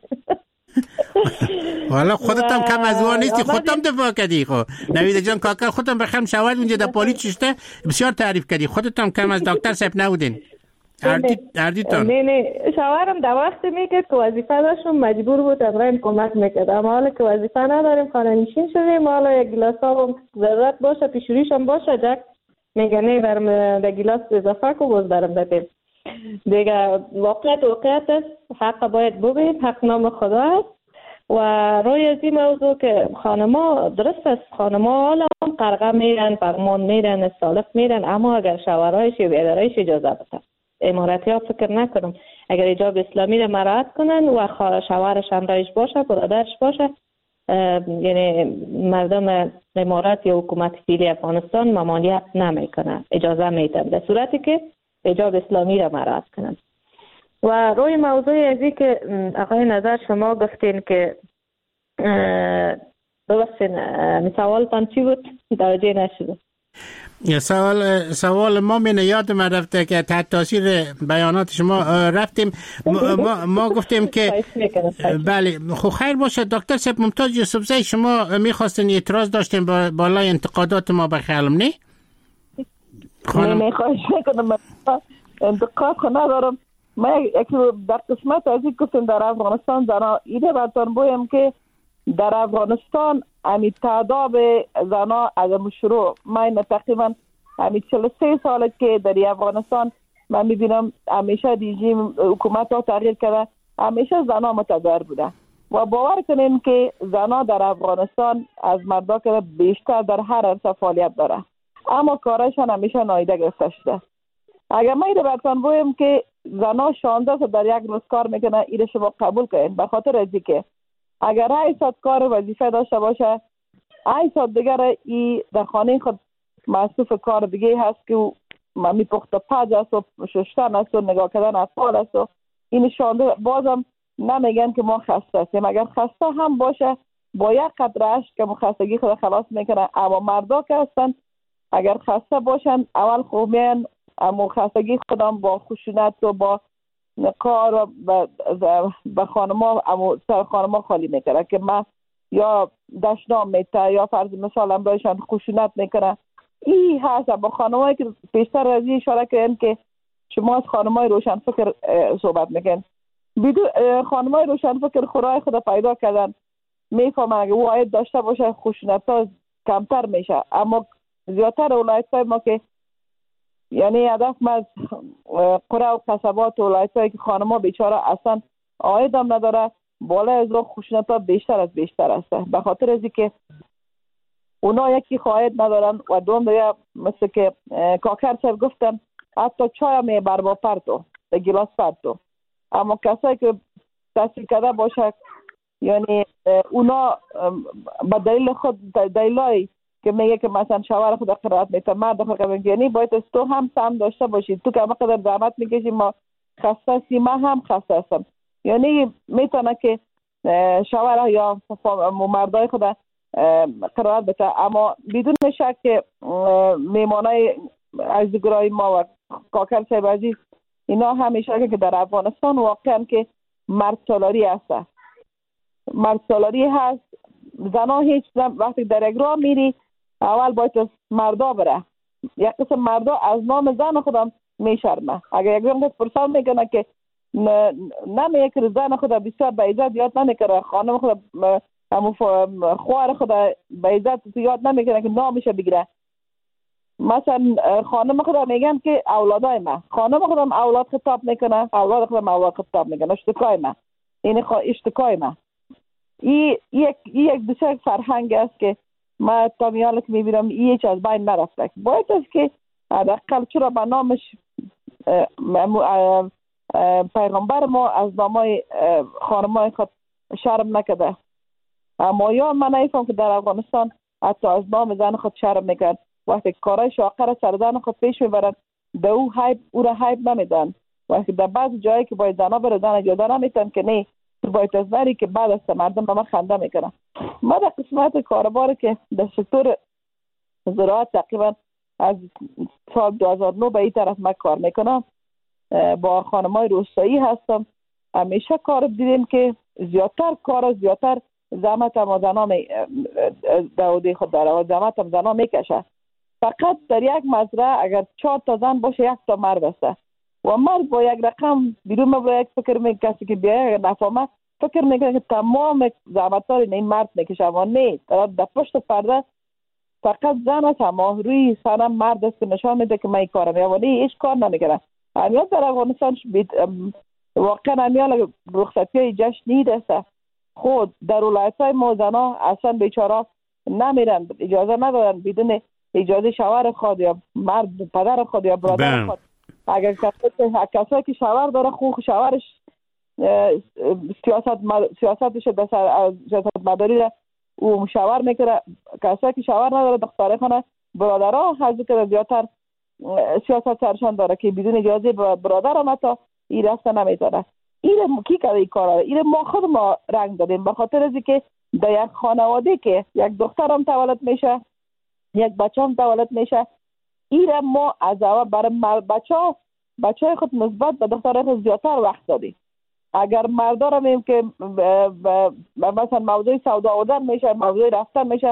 والا خودت هم کم از اون نیستی، خودت هم دفاع کردی. خب نویده جان کاکا، خودت هم بخم شواهد اونجا در پلیس چشته بسیار تعریف کردی، خودت هم کم از دکتر صاحب نبودین. اردیتون نه شوهرم در وقت میکرد که وظیفه داشتم مجبور بود امرای کمک میکرد، اما حالا که وظیفه نداریم خانه نشین شدیم، حالا یک گلاس آب ضرورت باشه پیشوریش هم باشه جک میگه نه برم در گلاس اضافه کو باز برم بپیم دیگه. واقعیت است، حق باید ببین، حق نام خدا است. و روی از این موضوع که خانما درست است، خانما حالا قرقه میرن، فرمان میرن، استالف میرن، اما اگر شوهرایش یا بیادرایش اجازه بده، امارتی ها فکر نکنم اگر حجاب اسلامی را مراعات کنن و شوهرش همراهش باشه، برادرش باشه، یعنی مردم امارات یا حکومت فعلی افغانستان ممانعت نمیکنه، اجازه میدن در صورتی که حجاب اسلامی را مراعات کنن. و روی موضوع ازی که آقای نظر شما گفتین که ببخشین سوالتان چی بود؟ توجه نشده. سوال ما من یاد من رفته که تحت تاثیر بیانات شما رفتیم ما گفتیم که بله. خب خیر باشه دکتر صاحب ممتاز یوسفزی، شما میخواستین اعتراض داشتین بالای انتقادات ما بخیالم نه؟ خانم خواهش میکنم، انتقاد ندارم. من یک در قسمت از این گفتم در افغانستان زنا ایده برتان بویم که در افغانستان همی تعداد زنا از شروع من تقریبا همی 43 ساله که در افغانستان من میبینم همیشه رژیم حکومت ها تغییر کرده، همیشه زنا متضرر بوده و باور کنین که زنا در افغانستان از مردا که بیشتر در هر عرصه فعالیت داره، اما کارشان همیشه نادیده گرفته شده. اگر من ایده برتان بویم که زنا 16 ساعت در یک روز کار میکنه، ایده شما قبول کنین، به خاطر ازی که اگر 8 ساعت کار وظیفه داشته باشه، 8 ساعت دیگر ای در خانه خود مصروف کار دیگه هست که میپخت پج است و شستن است و نگاه کردن اطفال است و این 16 بازم نمیگن که ما خسته هستیم. اگر خسته هم باشه با یک قطره اشک که خستگی خود خلاص میکنه، اما مردا که هستن اگر خسته باشن اول خوب میان اما خستگی خودم با خشونت و با کار و خانما اما سر خانما خالی میکنه که من یا دشنام میته یا فرض مثال هم برایشان خشونت میکنه. این هست با خانمایی که پیشتر از این اشاره کردن که شما از خانمای روشن فکر صحبت میکنن. خانمای روشن فکر خورای خود پیدا کردن، میفهمن اگه او عاید داشته باشه خشونت ها کمتر میشه. اما زیادتر ولایت های ما که یعنی هدف از قرى و قصبات و ولایت هایی که خانما بیچاره اصلا عاید هم نداره، بالا از رو خشونت ها بیشتر از بیشتر است، به خاطر از که اونا یکی خواهد ندارن و دوم دیگه مثل که کاکر صاحب گفتن حتی چای هم میبر با پرتو به گلاس پرتو، اما کسایی که تحصیل کرده باشه یعنی اونا با دلیل خود دلیلایی که میگه که مثلا شوهر خود قرائت میکنه مرد خود یعنی باید از تو هم سهم داشته باشید، تو که مقدر زحمت میکشی ما خسته هستی من هم خسته هستم، یعنی میتونه که شوهر یا مردای خود قرائت بده. اما بدون شک که میمانای عزیزگرای ما و کاکر صاحب عزیز اینا همیشه که در افغانستان واقعا که مرد سالاری هست مرد سالاری هست. زنا هیچ وقتی در یک راه میری اول باید از مردا بره. یک قسم مردا از نام زن خودم میشرمه. اگر یک جمعه پرسان میکنه که نمیه که زن خدا بسیار به عزت یاد نمیکنه، خانم خدا همون خوار خدا به عزت یاد نمیکنه که نامش بگیره. مثلا خانم خدا میگن که اولادای من، خانم خودم اولاد خطاب میکنه، اولاد خودم اولاد خطاب میکنه، اشتکای من، این اشتکای من. این یک بسیار فرهنگ است که ما تا میال که میبینم هیچ از بین نرفته. باید است که حداقل چرا به نامش پیغمبر ما از نامای خانمای خود شرم نکده. اما یا من نیفهم که در افغانستان حتی از نام زن خود شرم میکرد. وقتی کارای شاقر سر زن خود پیش میبرن به او را حیب نمیدن. وقتی در بعض جایی که باید زنها بره زن اجازه نمیتن که نه باید از نری که بعد از مردم به من خنده میکنن. ما در قسمت کاربار که در سکتور زراعت تقریبا از سال 2009 به این طرف من کار میکنم، با خانمای روستایی هستم. همیشه کار دیدیم که زیادتر زحمت هم زنا داودی خود داره و زحمت هم زنا میکشه. فقط در یک مزرعه اگر 4 تا زن باشه 1 تا مرد است و مرد با یک رقم بیرون مبره یک فکر میکنه کسی که بیایه نفهمه فکر میکنه که تمام زحمت‌ها این مرد میکشه. اما نه، در پشت پرده فقط زن است، اما روی سرم مرد است که نشان میده که من این کارم یا نه هیچ کار نمیکنه. امیال در افغانستان واقعا امیال رخصتی های جشنی است. خود در ولایت‌های ما زنها اصلا بیچاره نمیرن، اجازه ندارن بدون اجازه شوهر خود یا مرد پدر خود یا برادر خود. اگر کسی که شوهر داره خوب شوهرش سیاستش به سیاست مداری را او شوهر میکنه. کسی که شوهر نداره دختره خانه برادرها حضور که زیادتر سیاست سرشان داره که بدون اجازه برادر هم حتی این رفته نمیتونه. این کی کرده این کار؟ این ما خود ما رنگ دادیم به خاطر از که در یک خانواده که یک دخترم تولد میشه یک بچه هم تولد میشه، این ما از اول برای بچه خود نسبت به دختر خود زیادتر وقت دادیم. اگر مردا را میم که مثلا موضوع سودا آوردن میشه، موضوع رفتن میشه،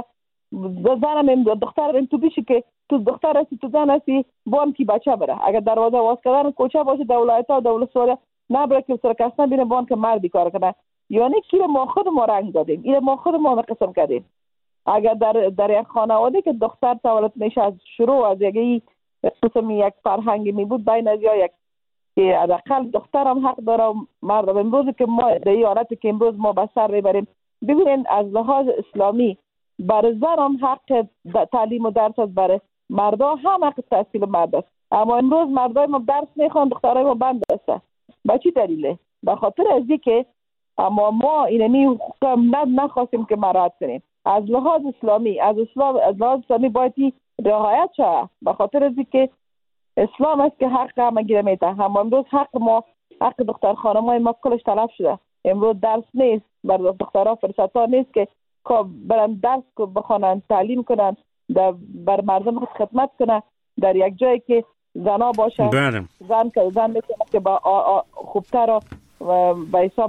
زن میم دختر میم تو بیشی که تو دختر هستی تو زن هستی بام کی بچه بره. اگر دروازه واز کردن کوچه باشه دولت ها دولت سوره نبره که سر کس نبینه بان که مردی کار کنه. یعنی کی ما خود ما رنگ دادیم، این ما خود ما قسم کردیم. اگر در یک خانواده که دختر تولد میشه از شروع از یک قسم یک فرهنگی می بود بین از یک که حداقل دختر هم حق داره مرد. امروز که ما در این حالتی که امروز ما به سر میبریم ببینید از لحاظ اسلامی برای زن هم حق تعلیم و درس است، برای مردا هم حق تحصیل مرد است. اما امروز مردای ما درس میخوان دخترای ما بند است. به چی دلیله؟ به خاطر از اینکه اما ما اینمی حقوق نخواستیم که مراعات کنیم. از لحاظ اسلامی از لحاظ اسلامی باید رعایت شه. به خاطر از اینکه اسلام است که حق همه گیره میده. هم امروز حق دختر خانمای ما کلش تلف شده. امروز درس نیست، برای دخترها فرصت‌ها نیست که برن درس بخونن، تعلیم کنن، بر مردم خدمت کنن در یک جایی که زنا باشه. زن میتونه که با خوبتر به حساب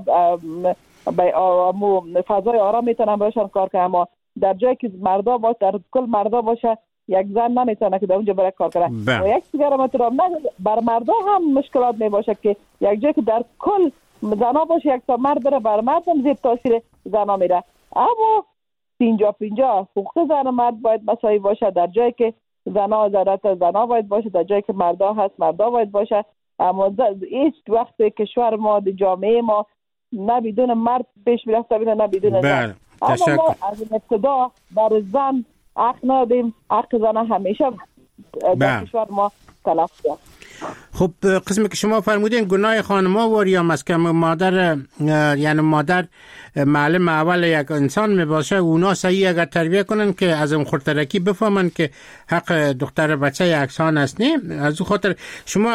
به فضای آرام میتونن باشن کار کنن. اما در جایی که مردا باشه، در کل مردا باشه، یک زن نمیتونه که در اونجا برای کار کنه. و یک دیگر مطلب بر مردا هم مشکلات میباشه که یک جایی که در کل زنا باشه یک تا مرد بره بر مرد هم زیر تاثیر زنا میره. اما 50-50 حقوق زن و مرد باید مساوی باشه. در جایی که زنا باید باشه، در جایی که مردا هست مردا باید باشه. اما هیچ وقت کشور ما در جامعه ما نه بدون مرد پیش میرفته نه بدون زن. اما ما از ابتدا بر زن حق ندیم. حق زن همیشه در کشور ما تلف شد. خب قسمی که شما فرمودین گناه خانم‌ها وریام است که مادر یعنی مادر معلم اول یک انسان میباشه، اونا صحیح اگر تربیه کنن که از اون خردترکی بفهمن که حق دختر بچه یکسان است. نه از اون خاطر شما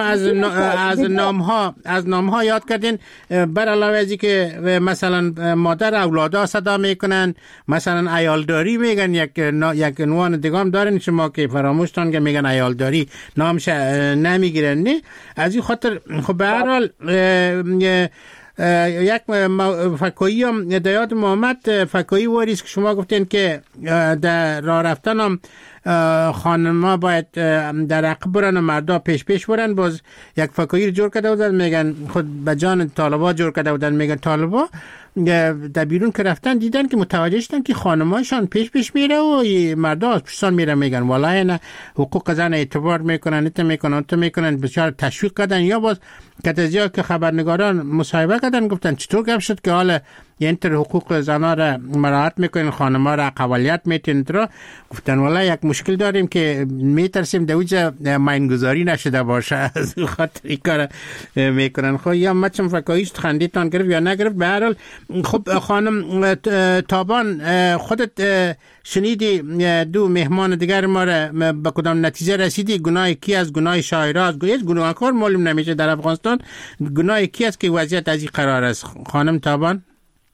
از نام‌ها یاد کردین. بر علاوه از که مثلا مادر اولادا صدا میکنن، مثلا عیالداری میگن، یک عنوان دیگه هم دارین شما که فراموشتان که میگن عیالداری نامش نمیگیرن. نه از این خاطر خب به هر حال یک فکایی هم دیاد محمد فکایی واریست که شما گفتین که در راه رفتن هم خانما باید در عقب برن و مردا پیش برن. باز یک فکایی رو جور کرده بودن، میگن خود به جان طالبا جور کرده بودن، میگن طالبا در بیرون که رفتن دیدن که متوجه شدن که خانمایشان پیش میره و مردا از پشتان میره. میگن والله نه حقوق زن اعتبار میکنن، میکنن بسیار تشویق کردن. یا باز کتازیا که خبرنگاران مصاحبه کردن گفتن چطور گپ شد که حالا یعنی تر حقوق زنها را مراعات میکنین، خانم‌ها را اقلیت میتین. گفتن والله یک مشکل داریم که میترسیم دوجه ماینگذاری نشده باشه، از خاطر این کار میکنن. خب یا مچم فکاییست خندیتان گرفت یا نگرفت. به هر حال خب خانم تابان خودت شنیدی دو مهمان دیگر ما را به کدام نتیجه رسیدی؟ گناه کی از گناه شاعره از گناهکار معلوم نمیشه در افغانستان. گناه کی است که وضعیت از این قرار است خانم تابان؟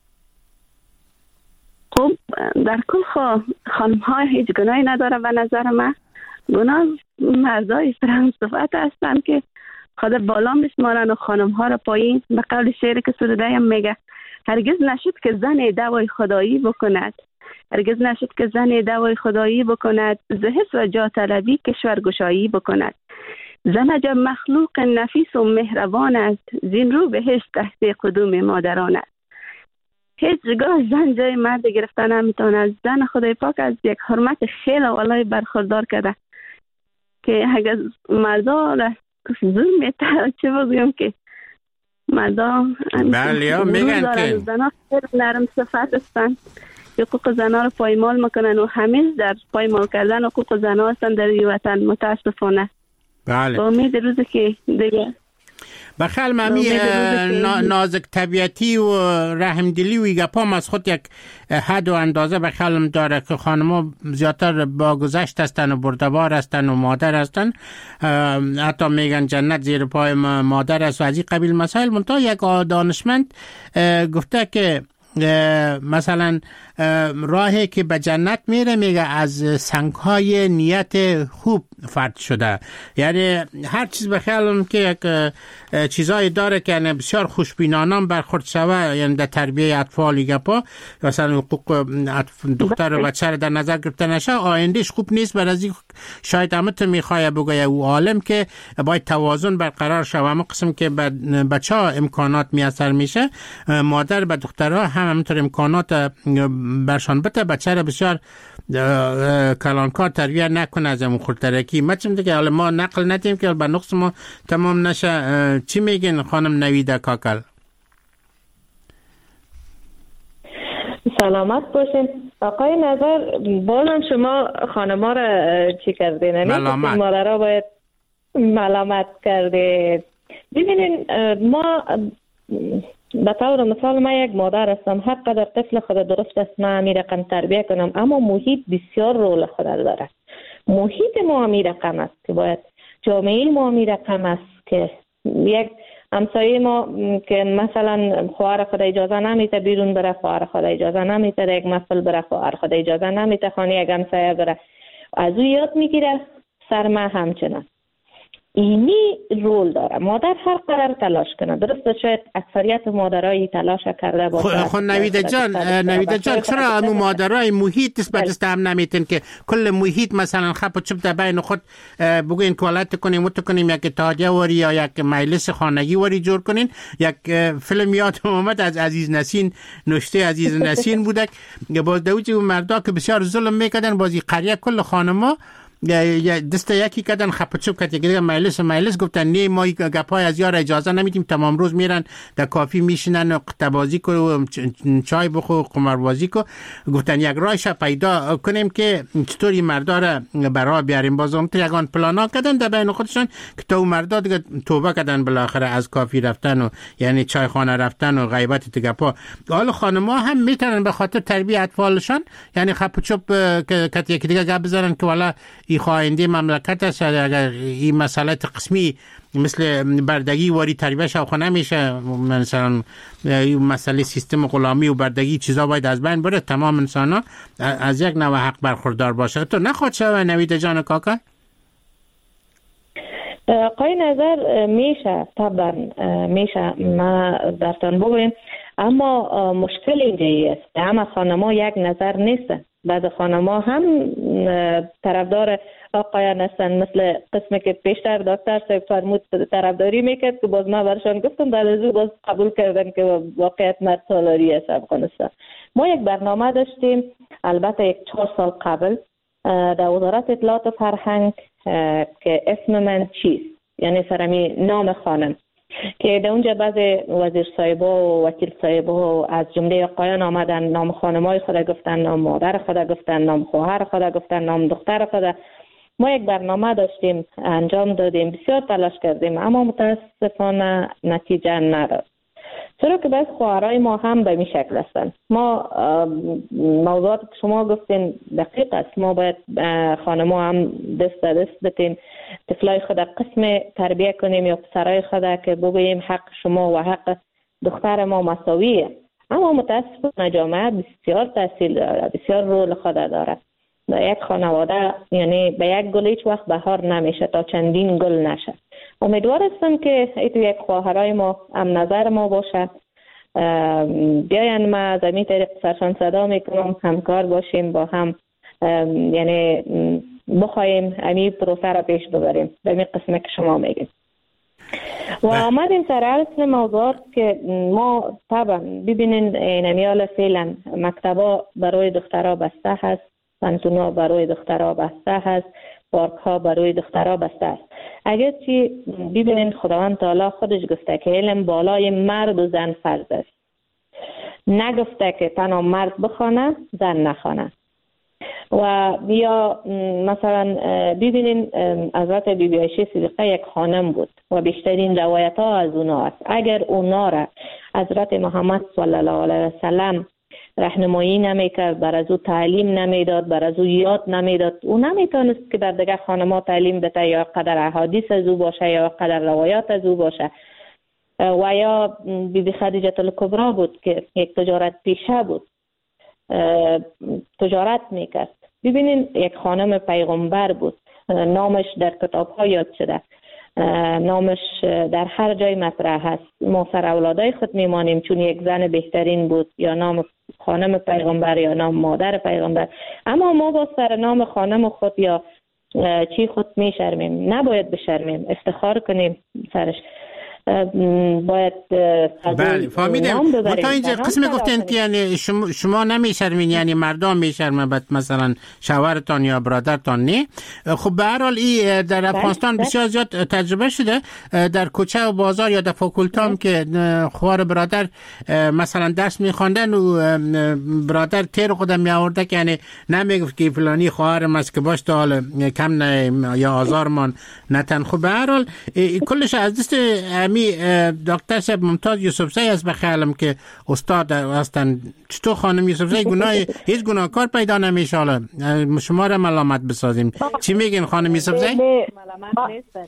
خب در کل خانم ها هیچ گناهی نداره به نظر من. گناه مردای فرنگ صفت هستن که خود بالا میشمارن و خانم ها را پایین. به قول شعری که سروده هم میگه هرگز نشد که زن دوای خدایی بکند، هرگز نشد که زن دوای خدایی بکند، زهس و جا طلبی کشورگشایی بکند. زن جا مخلوق نفیس و مهربان است، زین رو بهشت تحت قدوم مادران است. هیچ جگاه زن جای مرد گرفتن نمیتونه. زن خدای پاک از یک حرمت خیلی والای برخوردار کرده که اگر مردا را زور میتره چه بگویم که مردا بله میگن که زنها خیلی نرم صفت هستن، حقوق زنها رو پایمال میکنن و همیشه در پایمال کردن حقوق زنها هستن در این وطن متاسفانه. بله. با امید روزی که دیگه بخیل ممی نازک طبیعتی و رحمدلی و ایگپام از خود یک حد و اندازه بخیلم داره که خانم‌ها زیادتر با گذشت هستن و بردبار هستن و مادر هستن. حتی میگن جنت زیر پای مادر است و از این قبیل مسائل. منتها یک دانشمند گفته که مثلا راهی که به جنت میره میگه از سنگهای نیت خوب فرد شده. یعنی هر چیز به خیالم که یک چیزایی داره که بسیار خوشبینانم برخورد شوه، یعنی در تربیه اطفال گپا مثلا حقوق دختر و بچه در نظر گرفته نشه آیندهش خوب نیست. برای از شاید همت میخواه بگه او عالم که باید توازن برقرار شوه. اما قسم که بچه ها امکانات میسر میشه، مادر به دخترها هم همینطور امکانات برشان بده، بچه را بسیار کلانکار تربیه نکنه از اون خورترکی. مچم دیگه حالا ما نقل ندیم که به نقص ما تمام نشه. چی میگین خانم نویده کاکل؟ سلامت باشین آقای نظر. بازم شما خانما را چی کردین؟ ملامت. مادرها باید ملامت کرده. ببینین ما به طور مثال من یک مادر هستم، هر قدر طفل خود درست است من می رقم تربیه کنم، اما محیط بسیار رول خود داره. محیط ما می رقم است که باید جامعه ما می رقم است که یک همسایه ما که مثلا خواهر خود اجازه نمیده بیرون بره، خواهر خود اجازه نمیده یک محفل بره، خواهر خود اجازه نمیده خانه یک همسایه بره، از او یاد میگیره. سر ما همچنان اینی رول داره. مادر هر قدر تلاش کنه، درسته شاید اکثریت مادرای تلاش کرده باشه. خب نویده جان چرا همون مادرای محیط دست هم نمیتن که کل محیط مثلا خب چپ در بین خود بگوین که ولایت کنیم متکنیم یک اتحادیه وری یا یک مجلس خانگی وری جور کنین؟ یک فیلم یاد اومد از عزیز نسین، نشته عزیز نسین بودک باز دوجی و مردا که بسیار ظلم میکردن، بازی قریه کل خانما دسته یکی کردن خپچوب کرد دیگه مجلس گفتن نه ما گپای از یار اجازه نمیدیم، تمام روز میرن در کافی میشینن و قطبازی کو چای بخو قماربازی کو. گفتن یک راهش پیدا کنیم که چطوری مردا را برا بیاریم. باز اون یگان پلانا کردن در بین خودشون که تو مردا دیگه توبه کردن بالاخره از کافی رفتن و یعنی چای خانه رفتن و غیبت دیگه پا. حالا خانم‌ها هم میتونن به خاطر تربیت اطفالشون یعنی خپچوب که یکی دیگه گپ بزنن که والا این خواهنده مملکت است، اگر این مسئله قسمی مثل بردگی واری تربیه شاخه نمیشه، مثلا این مسئله سیستم غلامی و بردگی چیزا باید از بین بره، تمام انسان ها از یک نوع حق برخوردار باشه. تو نخواد شوه نوید جان کاکا؟ قای نظر میشه، طبعا میشه ما برتان بگویم، اما مشکل اینجایی است همه خانما یک نظر نیست. بعض خانما هم طرفدار آقایان هستن، مثل قسمی که پیشتر دکتر صاحب فرمود طرفداری میکرد که باز ما برشان گفتم، بعد از او باز قبول کردن که واقعیت مرد سالاری است افغانستان. ما یک برنامه داشتیم البته 4 سال قبل در وزارت اطلاعات و فرهنگ که اسم من چیست، یعنی سرمی نام خانم، که در اونجا بعض وزیر صاحبا و وکیل صاحبا از جمله آقایان آمدن، نام خانمای خود گفتن، نام مادر خود گفتن، نام خواهر خود گفتن، نام دختر خود. ما یک برنامه داشتیم انجام دادیم، بسیار تلاش کردیم اما متاسفانه نتیجه نداد، چرا که بعض خواهرای ما هم به این شکل هستند. ما موضوعات که شما گفتین دقیق است، ما باید خانم‌ها هم دست به دست بتیم طفلای خود قسم تربیه کنیم یا پسرای خود که بگوییم حق شما و حق دختر ما مساویه. اما متاسفانه جامعه بسیار تاثیر داره، بسیار رول خود داره. یک خانواده یعنی به یک گل هیچ وقت بهار نمیشه تا چندین گل نشه. امیدوار هستم که ایتو یک خواهرای ما هم نظر ما باشه، بیاین ما از این طریق سرشان صدا میکنم همکار باشیم با هم، یعنی بخوایم امی پروسه را پیش ببریم به این قسمه که شما میگید. و آمدیم سر اصل موضوعات که ما طبعا ببینین اینمیال فعلا مکتبا برای دخترها بسته هست، پانتونا برای دخترها بسته هست، پارک ها برای دخترها بسته است. اگر چی ببینین خداوند تعالی خودش گفته که علم بالای مرد و زن فرض است، نگفته که تنها مرد بخونه زن نخونه. و یا مثلا ببینین حضرت بی بی عایشه صدیقه یک خانم بود و بیشترین روایت ها از اونا است. اگر اونا را حضرت محمد صلی الله علیه وسلم راهنمایی نمیکرد، بر از او تعلیم نمیداد، بر از او یاد نمیداد، او نمیتونست که در دیگه خانم‌ها تعلیم بده، یا قدر احادیث از او باشه یا قدر روایات از او باشه. و یا بی بی خدیجه الکبری بود که یک تجارت پیشه بود، تجارت میکرد. ببینین یک خانم پیغمبر بود، نامش در کتاب ها یاد شده، نامش در هر جای مطرح هست. ما سر اولادای خود میمانیم چون یک زن بهترین بود، یا نام خانم پیغمبر یا نام مادر پیغمبر. اما ما با سر نام خانم خود یا چی خود میشرمیم. نباید بشرمیم، افتخار کنیم سرش. باید بله فهمیدم. تا اینجا قسم گفتین که یعنی شما نمیشرمین، یعنی مردم میشرمن، مثلا شوهرتان یا برادرتان نه. خب به هر حال این در افغانستان بسیار زیاد تجربه شده، در کوچه و بازار یا در فاکولتام که خواهر برادر مثلا درس میخواندن و برادر تیر خودم میآورده که یعنی نمیگفت که فلانی خواهرم است که باش تا حال کم نه یا آزارمان نتن. خب به هر حال کلش از دست دکتر صاحب ممتاز یوسفزی است. بخیالم که استاد هستن. چطور خانم یوسفزی هیچ گناهکار پیدا نمیشه؟ حالا شما را ملامت بسازیم. چی میگین خانم یوسفزی؟ ملامت نیستن.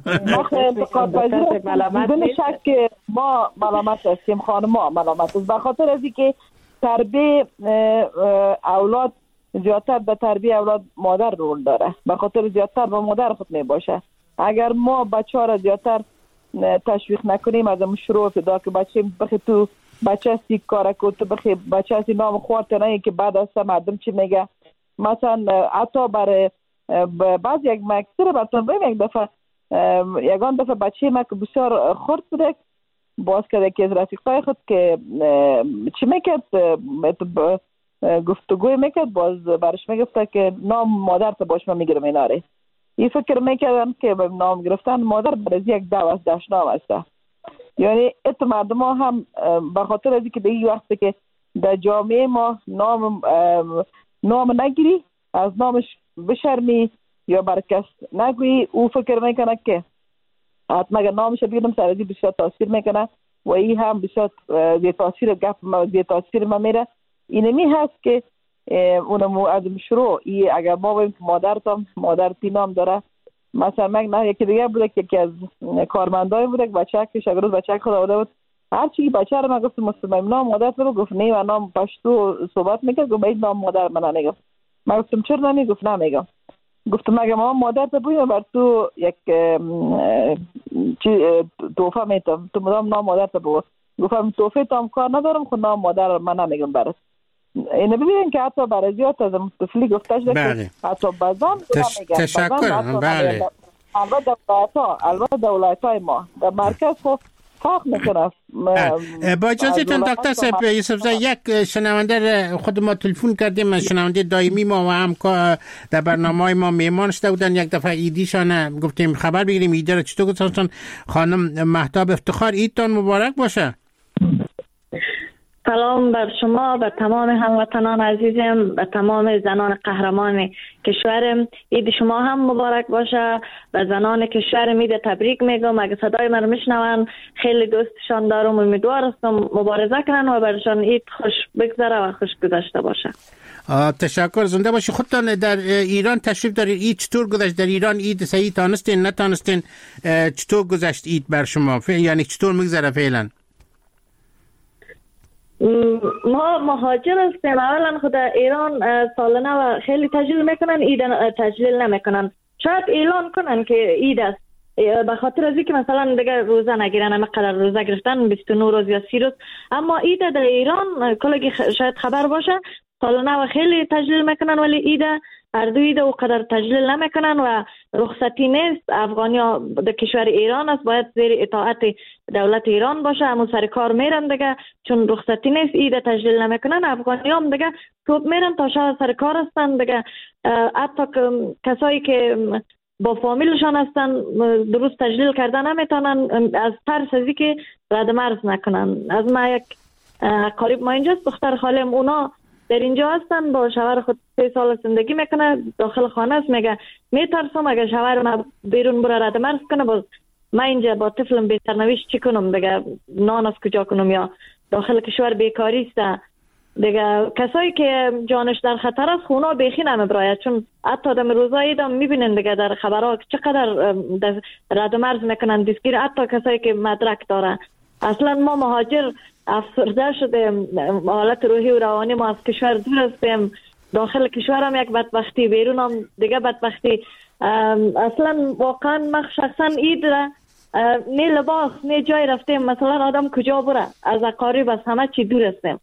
بدون شک ما ملامت هستیم، خانم‌ها ملامت است، به خاطر از اینکه تربیه اولاد زیادتر به تربیه اولاد مادر رول داره، به خاطر زیادتر با مادر خود میباشه. اگر ما بچه ها را زیادتر تشویق نکنیم، از اون شروع ابتدا که بچه بخی تو بچه هستی کار کن، تو بخی بچه هستی نام خورد نه که بعد از مردم چی میگه. مثلا حتی برای بعض یک مکتر براتون بگم، یک دفعه یگان دفعه بچه ما که بسیار خورد بوده، باز کرده که از رفیقای خود که چی میکرد گفتگوی میکرد، باز برش میگفته که نام مادر تا باش من میگیرم ایناره. این فکر میکردم که به نام گرفتن مادر برای یک دشنام است. یعنی ات مردم ها هم به خاطر از اینکه دیگه وقتی که در جامعه ما نام نگیری، از نامش بشرمی یا برکس نگویی، او فکر میکنه که حتما اگر نامش بیارم سر ازی بسیار تاثیر میکنه و این هم بسیار زی تاثیر ما میره. اینمی هست که اونم از شروع اگر ما بگیم مادر تی نام داره. مثلا من یکی دیگه بوده که یکی از کارمندای بوده که بچه که شاگرد بچه خود آورده بود، هر چی بچه رو من گفتم مستمیم نام مادر رو، گفت نه من نام پشتو صحبت میکرد، گفت باید نام مادر من نمیگم. من گفتم چرا نمیگفت؟ نمیگم. گفتم اگه مادر تو بگم بر تو یک توفه میتم، تو مدام نام مادر تو بگو. گفتم توفه تو هم کار ندارم، خود نام مادر من نمیگم برات. اینو ببینین که حتی برای زیاد از طفلی گفته شده که حتی بازم میگم تشکر. بله البته دولت‌های ما در مرکز خب فرق میکنه. با اجازهتون دکتر صاحب یوسفزای، یک شنونده خود ما تلفن کردیم، شنونده دائمی ما و هم در برنامه ما مهمان شده بودن، یک دفعه ایدیشان گفتیم خبر بگیریم ایده را چطور گذاشتن. خانم مهتاب افتخار، عیدتان مبارک باشه. سلام بر شما، بر تمام هموطنان عزیزم، بر تمام زنان قهرمان کشورم. عید شما هم مبارک باشه. به زنان کشورم عید تبریک میگم. اگه صدای من میشنون خیلی دوستشان دارم، امیدوار هستم مبارزه کنن و برشان عید خوش بگذره و خوش گذشته باشه. تشکر، زنده باشی. خودتان در ایران تشریف دارید، عید چطور گذشت در ایران؟ عید صحیح تانستین نتانستین؟ چطور گذشت عید بر شما؟ یعنی چطور میگذره فعلا؟ ما مهاجر هستیم. اولا خود ایران سالانه و خیلی تجلیل میکنن، عید تجلیل نمیکنن. شاید اعلان کنن که عید است، به خاطر از اینکه مثلا دیگه روزه نگیرن، همقدر روزه گرفتن 29 روز یا 30 روز. اما عید در ایران کلگی شاید خبر باشه سالانه و خیلی تجلیل میکنن، ولی عید هر دو عید او قدر تجلیل نمیکنن و رخصتی نیست. افغانیا در کشور ایران است، باید زیر اطاعت دولت ایران باشه. همون سر کار میرن دیگه، چون رخصتی نیست عید تجلیل نمیکنن. افغانیا هم دیگه صبح میرن تا شب سر کار هستن دیگه. حتی کسایی که با فامیلشان هستن درست تجلیل کردن نمیتونن از ترس از اینکه رد مرز نکنن. از ما یک قریب ما اینجاست، دختر خالم، اونا در اینجا هستن، با شوهر خود 3 سال زندگی میکنه، داخل خانه است. میگه میترسم اگه شوهر ما بیرون بره رد مرز کنه، باز من اینجا با طفلم بی سرنوشت چی کنم دیگه؟ نان از کجا کنم؟ یا داخل کشور بیکاری است دیگه. کسایی که جانش در خطر است اونا بیخی نمیبراید، چون حتی در روزایی دم میبینن دیگه در خبرها چقدر رد مرز میکنن دستگیر، حتی کسایی که مدرک داره. اصلا ما مهاجر افسرده شده، حالت روحی و روانی ما از کشور دور هستیم. داخل کشور هم یک بدبختی، بیرون هم دیگه بدبختی. اصلا واقعا من شخصا عید را نه لباس نه جای رفتیم، مثلا آدم کجا بره، از اقارب از همه چی دور هستیم.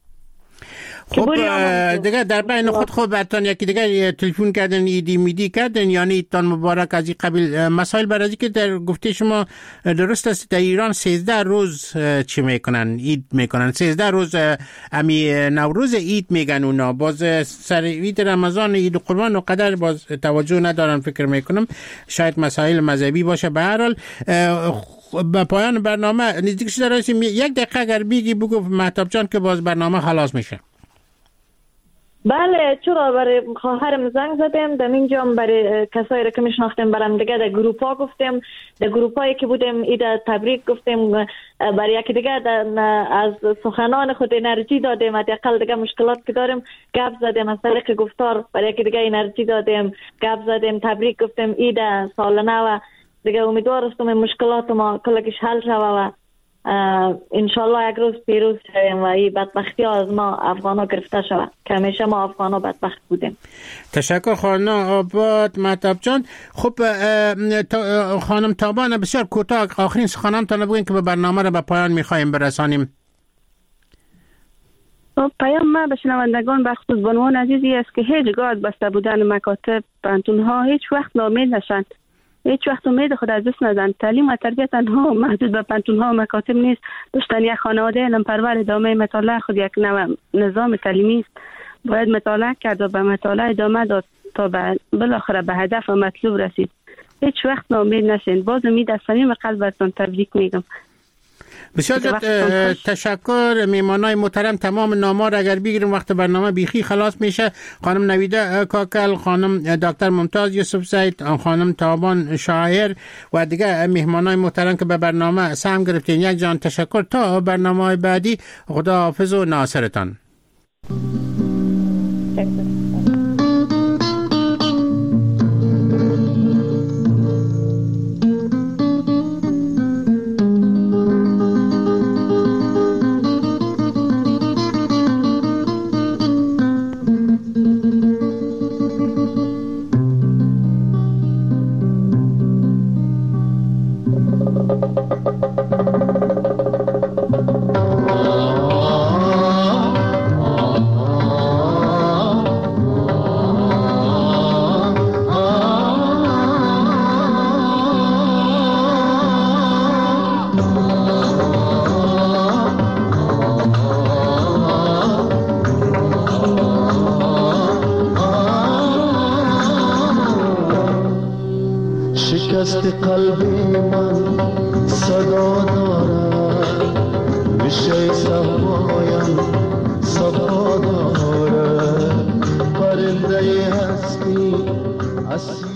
خب دیگه در بین خود برتان یکی دیگه تلفن کردن ایدی میدی کردن، یعنی ایدتان مبارک از این قبیل مسائل. برای که در گفته شما درست است در ایران 13 روز چی میکنن؟ عید میکنن 13 روز. امی نوروز عید میگن اونا، باز سر عید رمضان عید قربان و قدر باز توجه ندارن. فکر میکنم شاید مسائل مذهبی باشه. به هر حال به پایان برنامه نزدیک شده رسیم. یک دقیقه اگر بگو مهتاب جان که باز برنامه خلاص میشه. بله، چرا برای خواهرم زنگ زدیم، در اینجا برای کسایی را که میشناختیم برام دیگه در گروپ ها گفتیم، در گروپ هایی که بودیم عید تبریک گفتیم، برای یکی دیگه از سخنان خود انرژی دادیم، حداقل دیگه مشکلات که داریم گپ زدیم، از طریق گفتار برای یکی دیگه انرژی دادیم، گپ زدیم، تبریک گفتیم عید سالانه و دیگه امیدوار هستم مشکلات ما کلش حل شوه و انشالله یک روز پیروز شویم و این بدبختی ها از ما افغانا گرفته شود که همیشه ما افغانا بدبخت بودیم. تشکر خانم آباد مهتاب جان. خب خانم تابان بسیار کوتاه آخرین سخنانتان بگوین که به برنامه را به پایان میخوایم برسانیم. پیام ما به شنوندگان بخصوص بانوان عزیزی است که هیچگاه بسته بودن مکاتب پانتون ها هیچ وقت ناامید نشند، هیچ وقت امید خود از دست ندن. تعلیم و تربیت تنها محدود به پانتون ها و مکاتب نیست. داشتن یک خانواده علم پرور ادامه مطالعه خود یک نظام تعلیمی است. باید مطالعه کرد و به مطالعه ادامه داد تا بالاخره به هدف و مطلوب رسید. هیچ وقت ناامید نشین. باز امید از صمیم قلب براتون تبریک میگم. بسیار تشکر. میمانای محترم تمام نام‌ها را اگر بگیریم وقت برنامه بیخی خلاص میشه. خانم نویده کاکل، خانم دکتر ممتاز یوسفزای، خانم تابان شاعر و دیگه میهمانای محترم که به برنامه سهم گرفتین، یک جان تشکر. تا برنامه بعدی خدا حافظ و ناصرتان. شکست قلب من صدا دارد، میشه صفایم صدا دارد، پرنده هستی